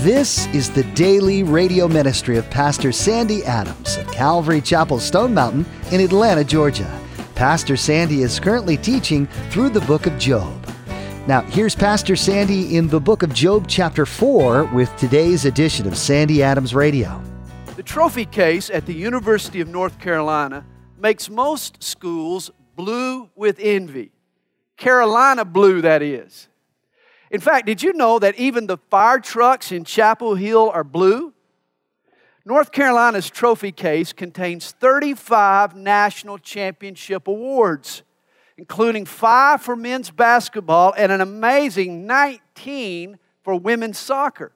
This is the daily radio ministry of Pastor Sandy Adams of Calvary Chapel Stone Mountain in Atlanta, Georgia. Pastor Sandy is currently teaching through the book of Job. Now, here's Pastor Sandy in the book of Job chapter 4 with today's edition of Sandy Adams Radio. The trophy case at the University of North Carolina makes most schools blue with envy. Carolina blue, that is. In fact, did you know that even the fire trucks in Chapel Hill are blue? North Carolina's trophy case contains 35 national championship awards, including 5 for men's basketball and an amazing 19 for women's soccer.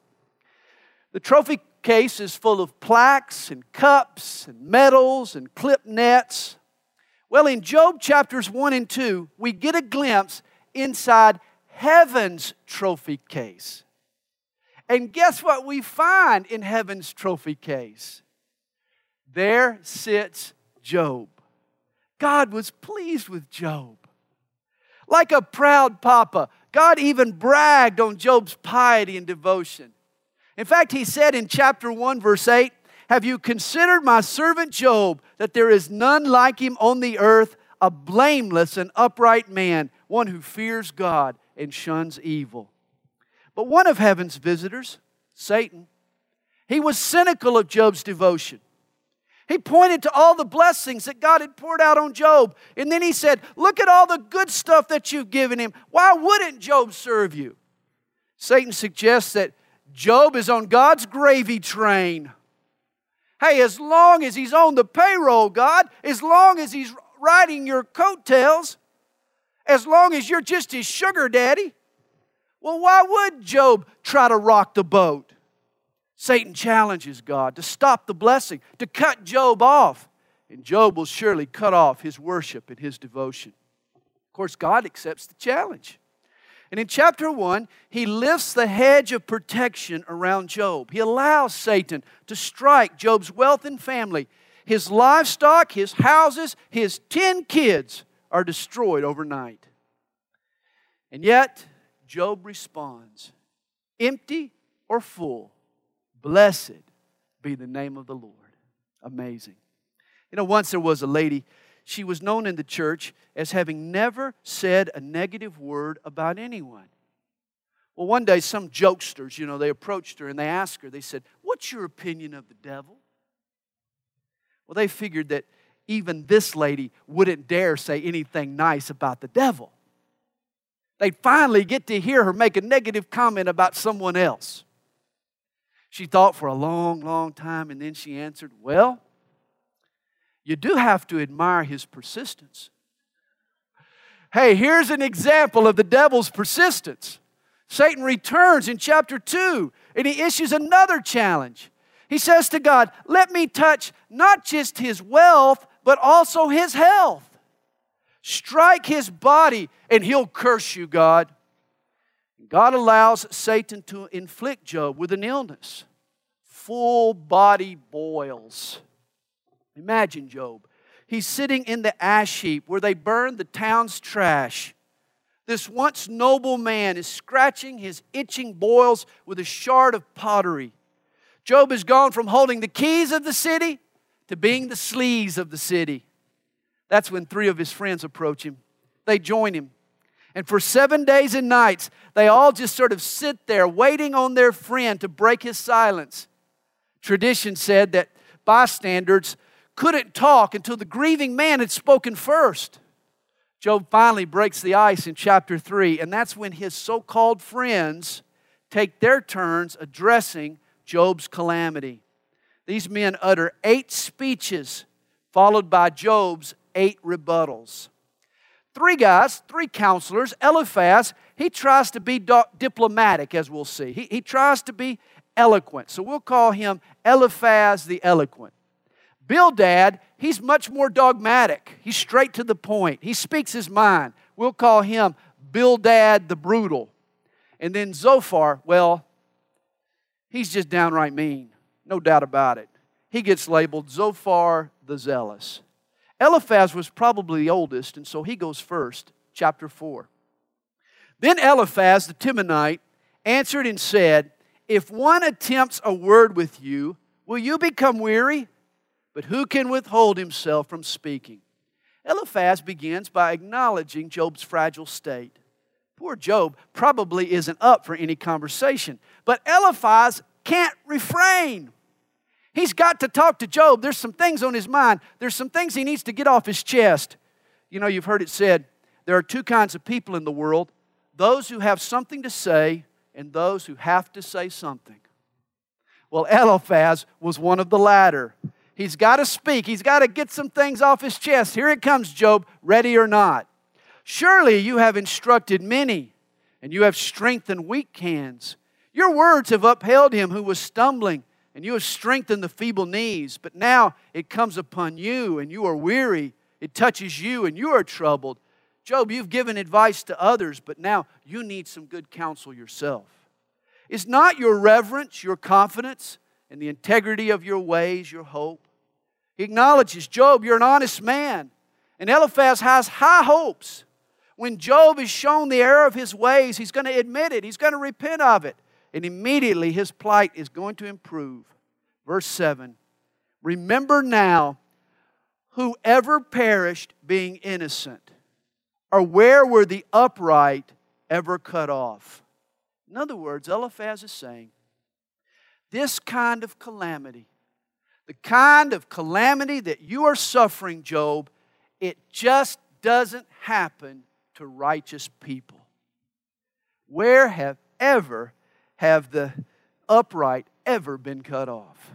The trophy case is full of plaques and cups and medals and clip nets. Well, in Job chapters 1 and 2, we get a glimpse inside heaven's trophy case. And guess what we find in heaven's trophy case? There sits Job. God was pleased with Job. Like a proud papa, God even bragged on Job's piety and devotion. In fact, he said in chapter 1, verse 8, "Have you considered my servant Job, that there is none like him on the earth, a blameless and upright man, one who fears God and shuns evil?" But one of heaven's visitors, Satan, he was cynical of Job's devotion. He pointed to all the blessings that God had poured out on Job. And then he said, "Look at all the good stuff that you've given him. Why wouldn't Job serve you?" Satan suggests that Job is on God's gravy train. Hey, as long as he's on the payroll, God, as long as he's riding your coattails, as long as you're just his sugar daddy, well, why would Job try to rock the boat? Satan challenges God to stop the blessing, to cut Job off. And Job will surely cut off his worship and his devotion. Of course, God accepts the challenge. And in chapter 1, he lifts the hedge of protection around Job. He allows Satan to strike Job's wealth and family. His livestock, his houses, his 10 kids are destroyed overnight. And yet, Job responds, "Empty or full, blessed be the name of the Lord." Amazing. You know, once there was a lady, she was known in the church as having never said a negative word about anyone. Well, one day some jokesters, they approached her and they asked her, they said, "What's your opinion of the devil?" Well, they figured that even this lady wouldn't dare say anything nice about the devil. They'd finally get to hear her make a negative comment about someone else. She thought for a long, long time, and then she answered, "Well, you do have to admire his persistence." Hey, here's an example of the devil's persistence. Satan returns in chapter 2, and he issues another challenge. He says to God, "Let me touch not just his wealth, but also his health. Strike his body, and he'll curse you, God." God allows Satan to inflict Job with an illness. Full body boils. Imagine Job. He's sitting in the ash heap where they burned the town's trash. This once noble man is scratching his itching boils with a shard of pottery. Job has gone from holding the keys of the city to being the sleaze of the city. That's when 3 of his friends approach him. They join him. And for 7 days and nights, they all just sort of sit there waiting on their friend to break his silence. Tradition said that bystanders couldn't talk until the grieving man had spoken first. Job finally breaks the ice in chapter 3, and that's when his so-called friends take their turns addressing Job's calamity. These men utter 8 speeches, followed by Job's 8 rebuttals. 3 guys, 3 counselors. Eliphaz, he tries to be diplomatic, as we'll see. He tries to be eloquent. So we'll call him Eliphaz the Eloquent. Bildad, he's much more dogmatic. He's straight to the point. He speaks his mind. We'll call him Bildad the Brutal. And then Zophar, well, he's just downright mean. No doubt about it. He gets labeled Zophar the Zealous. Eliphaz was probably the oldest, and so he goes first, chapter 4. Then Eliphaz the Temanite answered and said, if one attempts a word with you, will you become weary? But who can withhold himself from speaking? Eliphaz begins by acknowledging Job's fragile state. Poor Job probably isn't up for any conversation, but Eliphaz can't refrain. He's got to talk to Job. There's some things on his mind. There's some things he needs to get off his chest. You know, you've heard it said, there are two kinds of people in the world, those who have something to say and those who have to say something. Well, Eliphaz was one of the latter. He's got to speak. He's got to get some things off his chest. Here it comes, Job, ready or not. Surely you have instructed many, and you have strengthened weak hands. Your words have upheld him who was stumbling, and you have strengthened the feeble knees. But now it comes upon you, and you are weary. It touches you, and you are troubled. Job, you've given advice to others, but now you need some good counsel yourself. Is not your reverence, your confidence, and the integrity of your ways your hope? He acknowledges, Job, you're an honest man. And Eliphaz has high hopes. When Job is shown the error of his ways, he's going to admit it. He's going to repent of it. And immediately his plight is going to improve. Verse 7, remember now, whoever perished being innocent, or where were the upright ever cut off? In other words, Eliphaz is saying, this kind of calamity, the kind of calamity that you are suffering, Job, it just doesn't happen to righteous people. Where have the upright ever been cut off?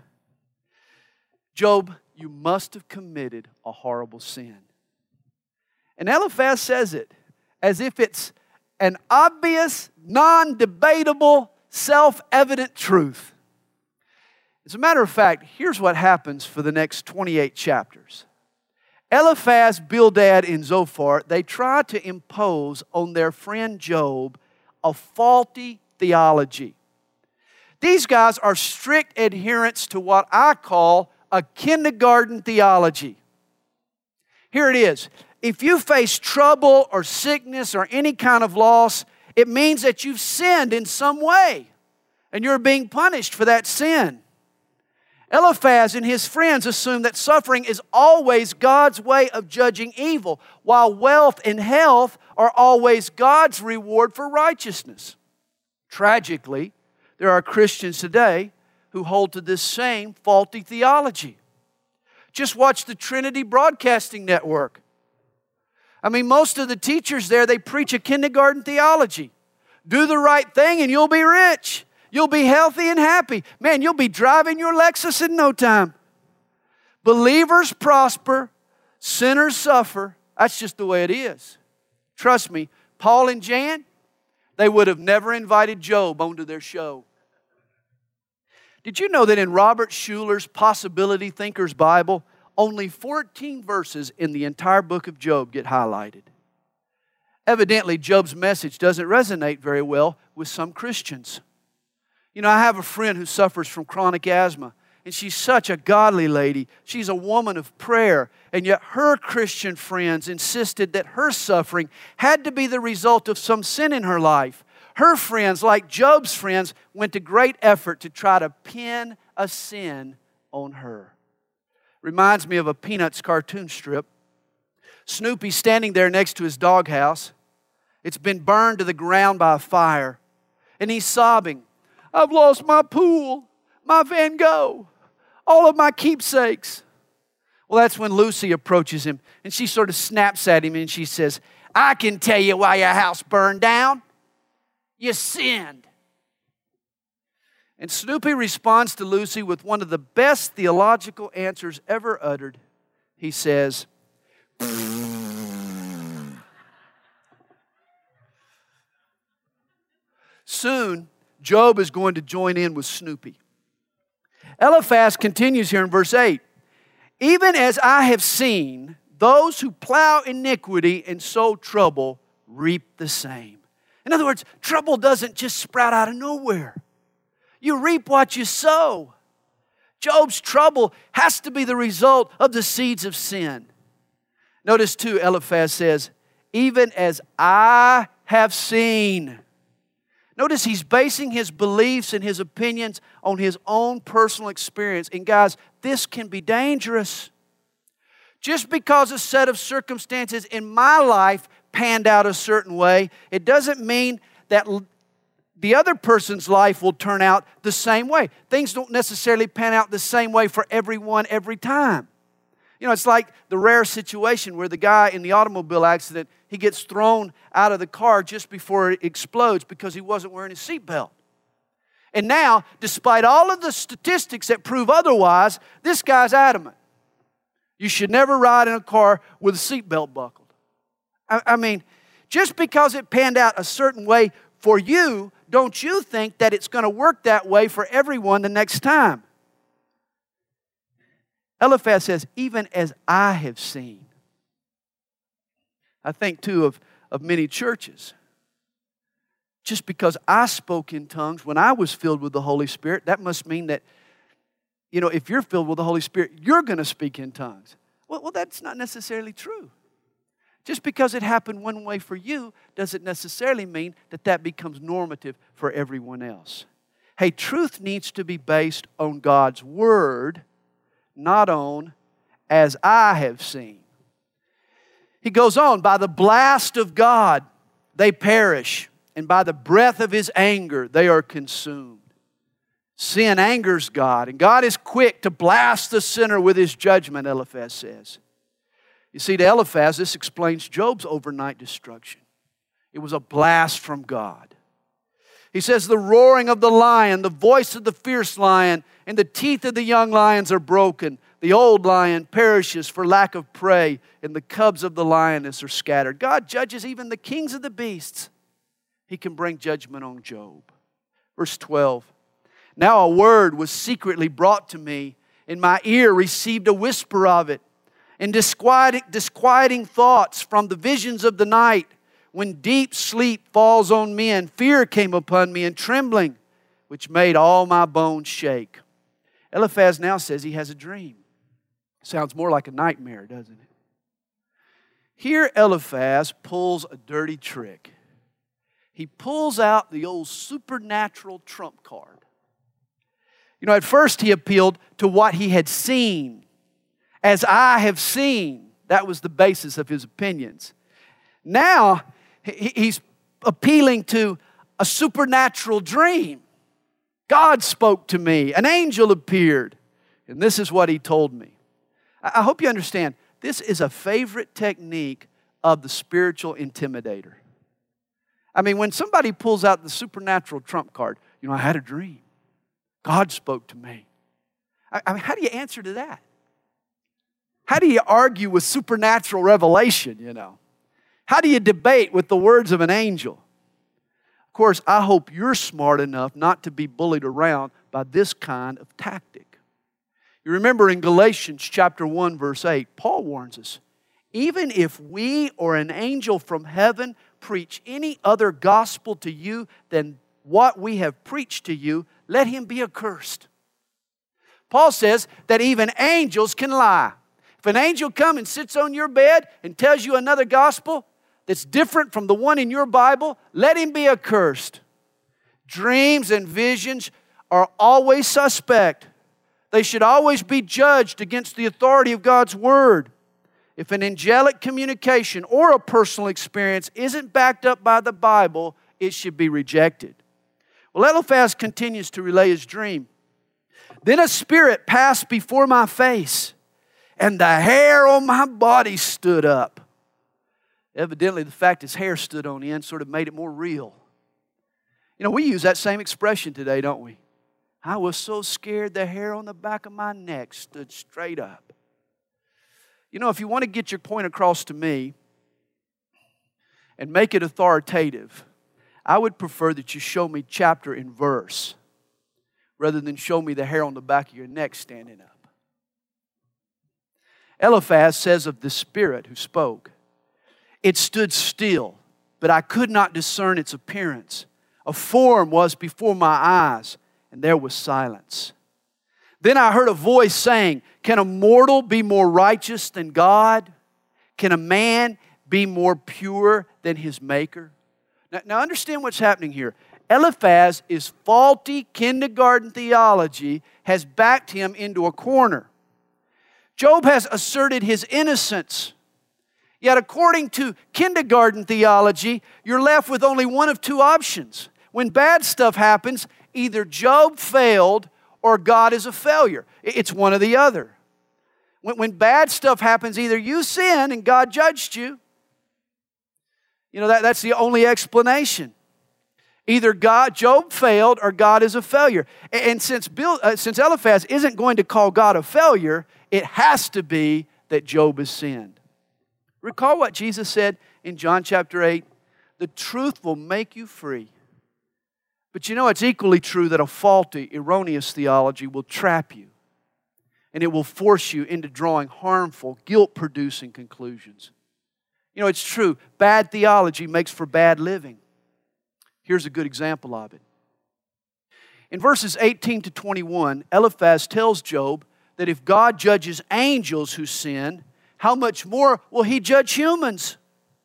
Job, you must have committed a horrible sin. And Eliphaz says it as if it's an obvious, non-debatable, self-evident truth. As a matter of fact, here's what happens for the next 28 chapters. Eliphaz, Bildad, and Zophar, they try to impose on their friend Job a faulty theology. These guys are strict adherents to what I call a kindergarten theology. Here it is. If you face trouble or sickness or any kind of loss, it means that you've sinned in some way and you're being punished for that sin. Eliphaz and his friends assume that suffering is always God's way of judging evil, while wealth and health are always God's reward for righteousness. Tragically, there are Christians today who hold to this same faulty theology. Just watch the Trinity Broadcasting Network. I mean, most of the teachers there, they preach a kindergarten theology. Do the right thing and you'll be rich. You'll be healthy and happy. Man, you'll be driving your Lexus in no time. Believers prosper, sinners suffer. That's just the way it is. Trust me, Paul and Jan, they would have never invited Job onto their show. Did you know that in Robert Schuller's Possibility Thinkers Bible, only 14 verses in the entire book of Job get highlighted? Evidently, Job's message doesn't resonate very well with some Christians. You know, I have a friend who suffers from chronic asthma, and she's such a godly lady. She's a woman of prayer, and yet her Christian friends insisted that her suffering had to be the result of some sin in her life. Her friends, like Job's friends, went to great effort to try to pin a sin on her. Reminds me of a Peanuts cartoon strip. Snoopy's standing there next to his doghouse. It's been burned to the ground by a fire, and he's sobbing. I've lost my pool, my Van Gogh, all of my keepsakes. Well, that's when Lucy approaches him, and she sort of snaps at him, and she says, I can tell you why your house burned down. You sinned. And Snoopy responds to Lucy with one of the best theological answers ever uttered. He says, soon, Job is going to join in with Snoopy. Eliphaz continues here in verse 8. Even as I have seen, those who plow iniquity and sow trouble reap the same. In other words, trouble doesn't just sprout out of nowhere. You reap what you sow. Job's trouble has to be the result of the seeds of sin. Notice too, Eliphaz says, even as I have seen. Notice he's basing his beliefs and his opinions on his own personal experience. And guys, this can be dangerous. Just because a set of circumstances in my life panned out a certain way, it doesn't mean that the other person's life will turn out the same way. Things don't necessarily pan out the same way for everyone every time. You know, it's like the rare situation where the guy in the automobile accident, he gets thrown out of the car just before it explodes because he wasn't wearing his seatbelt. And now, despite all of the statistics that prove otherwise, this guy's adamant. You should never ride in a car with a seatbelt buckled. I mean, just because it panned out a certain way for you, don't you think that it's going to work that way for everyone the next time? Eliphaz says, even as I have seen. I think too of many churches. Just because I spoke in tongues when I was filled with the Holy Spirit, that must mean that, you know, if you're filled with the Holy Spirit, you're going to speak in tongues. Well, that's not necessarily true. Just because it happened one way for you doesn't necessarily mean that that becomes normative for everyone else. Hey, truth needs to be based on God's Word, not on as I have seen. He goes on, by the blast of God they perish, and by the breath of His anger they are consumed. Sin angers God, and God is quick to blast the sinner with His judgment, Eliphaz says. You see, to Eliphaz, this explains Job's overnight destruction. It was a blast from God. He says, the roaring of the lion, the voice of the fierce lion, and the teeth of the young lions are broken. The old lion perishes for lack of prey, and the cubs of the lioness are scattered. God judges even the kings of the beasts. He can bring judgment on Job. Verse 12, now a word was secretly brought to me, and my ear received a whisper of it. And disquieting thoughts from the visions of the night. When deep sleep falls on men, fear came upon me and trembling, which made all my bones shake. Eliphaz now says he has a dream. Sounds more like a nightmare, doesn't it? Here Eliphaz pulls a dirty trick. He pulls out the old supernatural trump card. You know, at first he appealed to what he had seen. As I have seen, that was the basis of his opinions. Now, he's appealing to a supernatural dream. God spoke to me. An angel appeared. And this is what he told me. I hope you understand, this is a favorite technique of the spiritual intimidator. I mean, when somebody pulls out the supernatural trump card, you know, I had a dream. God spoke to me. I mean, how do you answer to that? How do you argue with supernatural revelation, you know? How do you debate with the words of an angel? Of course, I hope you're smart enough not to be bullied around by this kind of tactic. You remember in Galatians chapter 1, verse 8, Paul warns us, even if we or an angel from heaven preach any other gospel to you than what we have preached to you, let him be accursed. Paul says that even angels can lie. If an angel comes and sits on your bed and tells you another gospel that's different from the one in your Bible, let him be accursed. Dreams and visions are always suspect. They should always be judged against the authority of God's Word. If an angelic communication or a personal experience isn't backed up by the Bible, it should be rejected. Well, Eliphaz continues to relay his dream. Then a spirit passed before my face, and the hair on my body stood up. Evidently, the fact his hair stood on end sort of made it more real. You know, we use that same expression today, don't we? I was so scared the hair on the back of my neck stood straight up. You know, if you want to get your point across to me and make it authoritative, I would prefer that you show me chapter and verse rather than show me the hair on the back of your neck standing up. Eliphaz says of the spirit who spoke, it stood still, but I could not discern its appearance. A form was before my eyes, and there was silence. Then I heard a voice saying, can a mortal be more righteous than God? Can a man be more pure than his maker? Now understand what's happening here. Eliphaz's faulty kindergarten theology has backed him into a corner. Job has asserted his innocence. Yet according to kindergarten theology, you're left with only one of two options. When bad stuff happens, either Job failed or God is a failure. It's one or the other. When bad stuff happens, either you sin and God judged you. That's the only explanation. Either Job failed or God is a failure. And since Eliphaz isn't going to call God a failure, it has to be that Job has sinned. Recall what Jesus said in John chapter 8, the truth will make you free. But it's equally true that a faulty, erroneous theology will trap you. And it will force you into drawing harmful, guilt-producing conclusions. It's true, bad theology makes for bad living. Here's a good example of it. In verses 18 to 21, Eliphaz tells Job that if God judges angels who sin, how much more will He judge humans?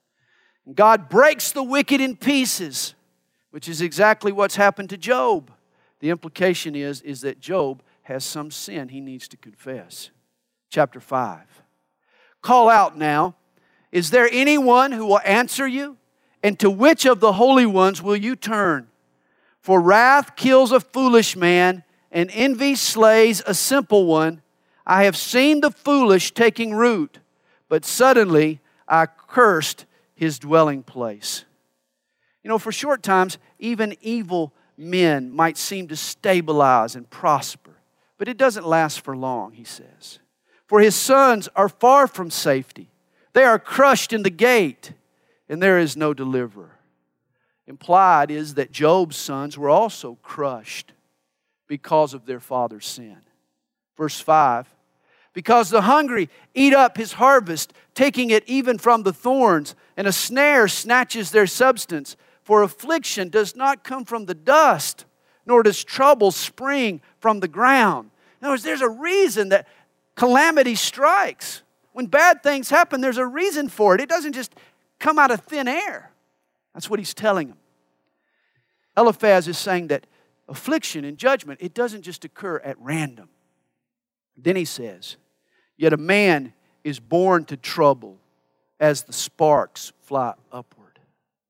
God breaks the wicked in pieces, which is exactly what's happened to Job. The implication is that Job has some sin he needs to confess. Chapter 5. Call out now, is there anyone who will answer you? And to which of the holy ones will you turn? For wrath kills a foolish man, and envy slays a simple one. I have seen the foolish taking root, but suddenly I cursed his dwelling place. For short times, even evil men might seem to stabilize and prosper. But it doesn't last for long, he says. For his sons are far from safety. They are crushed in the gate, and there is no deliverer. Implied is that Job's sons were also crushed because of their father's sin. Verse 5, because the hungry eat up his harvest, taking it even from the thorns, and a snare snatches their substance. For affliction does not come from the dust, nor does trouble spring from the ground. In other words, there's a reason that calamity strikes. When bad things happen, there's a reason for it. It doesn't just come out of thin air. That's what he's telling them. Eliphaz is saying that affliction and judgment, it doesn't just occur at random. Then he says, yet a man is born to trouble as the sparks fly upward.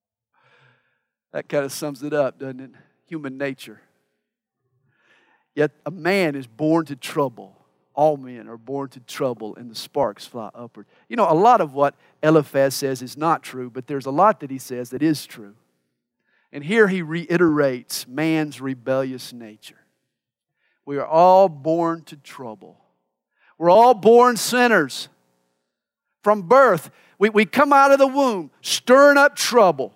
That kind of sums it up, doesn't it? Human nature. Yet a man is born to trouble. All men are born to trouble and the sparks fly upward. A lot of what Eliphaz says is not true, but there's a lot that he says that is true. And here he reiterates man's rebellious nature. We are all born to trouble. We're all born sinners. From birth, we come out of the womb stirring up trouble.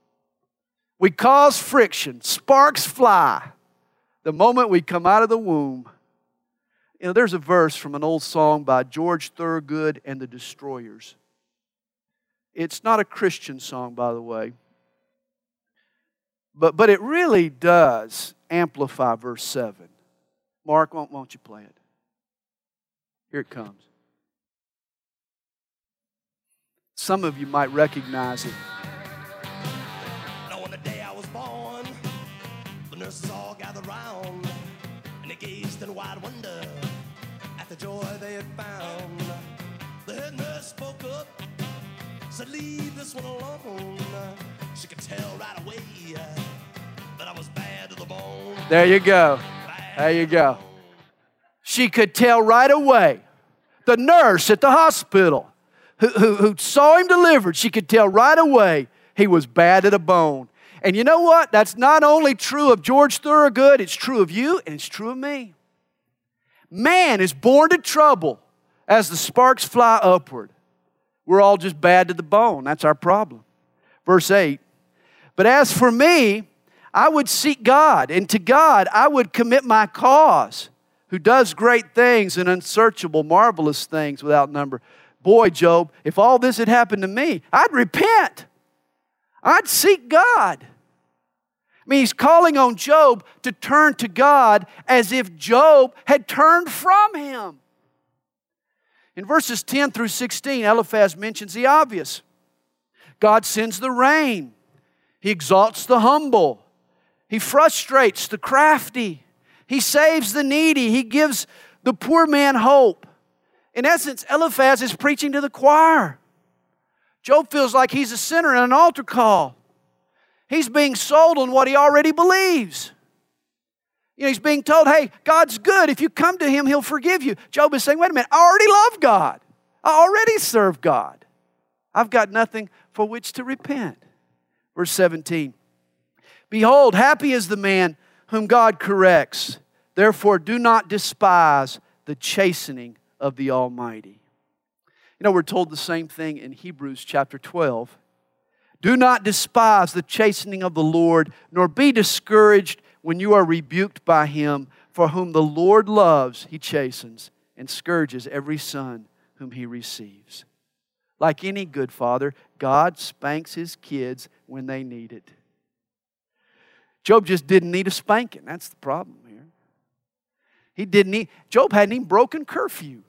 We cause friction. Sparks fly. The moment we come out of the womb. There's a verse from an old song by George Thorogood and the Destroyers. It's not a Christian song, by the way. But it really does amplify verse 7. Mark, won't you play it? Here it comes. Some of you might recognize it. On the day I was born, the nurses all gathered round, and they gazed in wide wonder at the joy they had found. The head nurse spoke up, said, leave this one alone. She could tell right away that I was bad to the bone. There you go. There you go. She could tell right away. The nurse at the hospital who saw him delivered, she could tell right away he was bad to the bone. And you know what? That's not only true of George Thorogood, it's true of you and it's true of me. Man is born to trouble as the sparks fly upward. We're all just bad to the bone. That's our problem. Verse 8, but as for me, I would seek God, and to God I would commit my cause, who does great things and unsearchable, marvelous things without number. Boy, Job, if all this had happened to me, I'd repent. I'd seek God. I mean, he's calling on Job to turn to God as if Job had turned from him. In verses 10 through 16, Eliphaz mentions the obvious. God sends the rain. He exalts the humble. He frustrates the crafty. He saves the needy. He gives the poor man hope. In essence, Eliphaz is preaching to the choir. Job feels like he's a sinner in an altar call. He's being sold on what he already believes. He's being told, hey, God's good. If you come to Him, He'll forgive you. Job is saying, wait a minute, I already love God. I already serve God. I've got nothing for which to repent. Verse 17. Behold, happy is the man whom God corrects. Therefore, do not despise the chastening of the Almighty. We're told the same thing in Hebrews chapter 12. Do not despise the chastening of the Lord, nor be discouraged when you are rebuked by Him. For whom the Lord loves, He chastens and scourges every son whom He receives. Like any good father, God spanks His kids when they need it. Job just didn't need a spanking. That's the problem here. Job hadn't even broken curfew.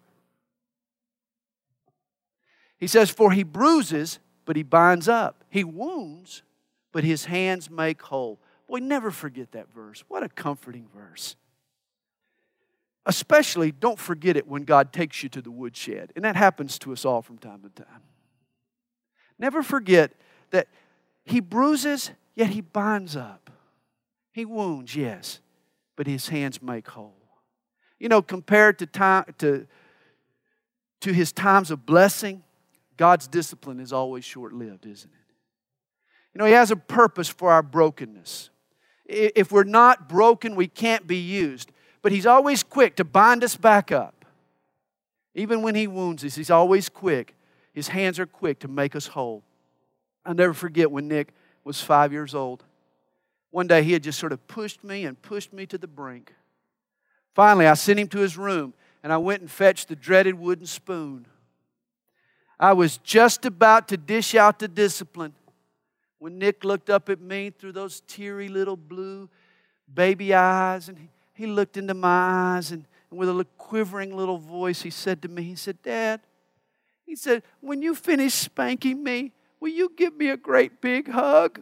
He says, for He bruises, but He binds up. He wounds, but His hands make whole. Boy, never forget that verse. What a comforting verse. Especially, don't forget it when God takes you to the woodshed. And that happens to us all from time to time. Never forget that He bruises, yet He binds up. He wounds, yes, but His hands make whole. Compared to His times of blessing, God's discipline is always short-lived, isn't it? He has a purpose for our brokenness. If we're not broken, we can't be used. But He's always quick to bind us back up. Even when He wounds us, He's always quick. His hands are quick to make us whole. I'll never forget when Nick was 5 years old. One day he had just sort of pushed me to the brink. Finally, I sent him to his room and I went and fetched the dreaded wooden spoon. I was just about to dish out the discipline when Nick looked up at me through those teary little blue baby eyes, and he looked into my eyes, and with a quivering little voice he said to me, he said, Dad, he said, when you finish spanking me, will you give me a great big hug?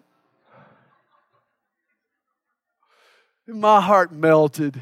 And my heart melted.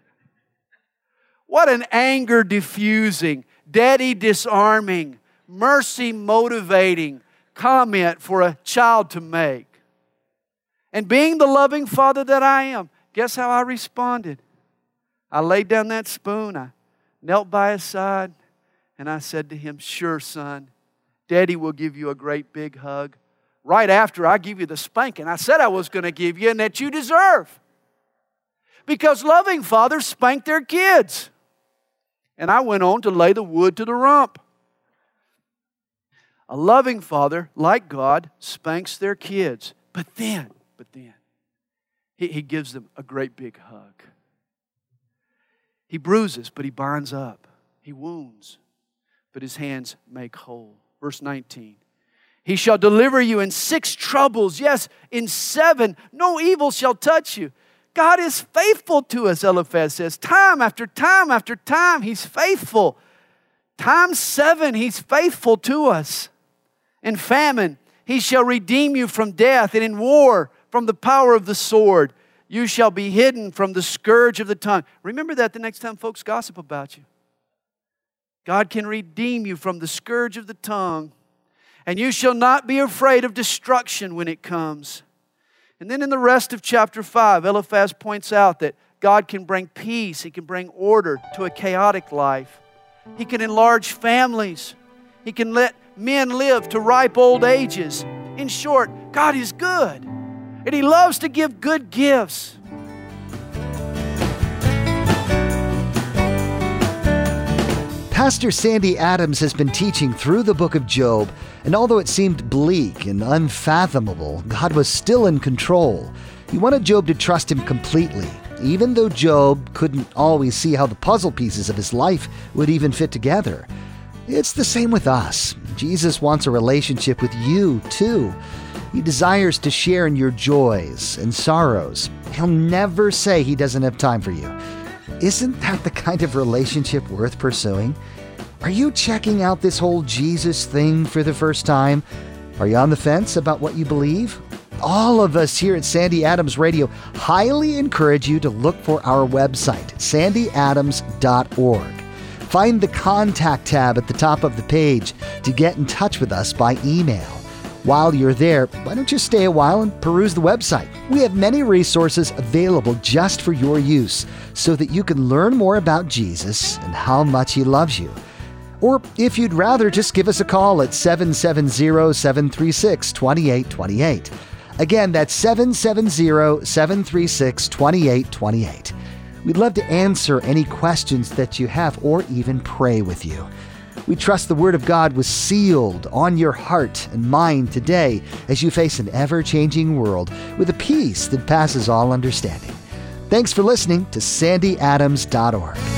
What an anger diffusing, daddy disarming, mercy motivating comment for a child to make. And being the loving father that I am, guess how I responded? I laid down that spoon, I knelt by his side, and I said to him, sure, son, Daddy will give you a great big hug right after I give you the spanking I said I was going to give you and that you deserve. Because loving fathers spank their kids. And I went on to lay the wood to the rump. A loving father, like God, spanks their kids. But then, he gives them a great big hug. He bruises, but he binds up. He wounds, but his hands make whole. Verse 19. He shall deliver you in 6 troubles. Yes, in 7, no evil shall touch you. God is faithful to us, Eliphaz says. Time after time after time, He's faithful. Times 7, He's faithful to us. In famine, He shall redeem you from death, and in war, from the power of the sword. You shall be hidden from the scourge of the tongue. Remember that the next time folks gossip about you. God can redeem you from the scourge of the tongue. And you shall not be afraid of destruction when it comes. And then in the rest of chapter 5, Eliphaz points out that God can bring peace. He can bring order to a chaotic life. He can enlarge families. He can let men live to ripe old ages. In short, God is good. And He loves to give good gifts. Pastor Sandy Adams has been teaching through the book of Job, and although it seemed bleak and unfathomable, God was still in control. He wanted Job to trust Him completely, even though Job couldn't always see how the puzzle pieces of his life would even fit together. It's the same with us. Jesus wants a relationship with you, too. He desires to share in your joys and sorrows. He'll never say He doesn't have time for you. Isn't that the kind of relationship worth pursuing? Are you checking out this whole Jesus thing for the first time? Are you on the fence about what you believe? All of us here at Sandy Adams Radio highly encourage you to look for our website, sandyadams.org. Find the Contact tab at the top of the page to get in touch with us by email. While you're there, why don't you stay a while and peruse the website? We have many resources available just for your use so that you can learn more about Jesus and how much He loves you. Or if you'd rather, just give us a call at 770-736-2828. Again, that's 770-736-2828. We'd love to answer any questions that you have or even pray with you. We trust the Word of God was sealed on your heart and mind today as you face an ever-changing world with a peace that passes all understanding. Thanks for listening to sandyadams.org.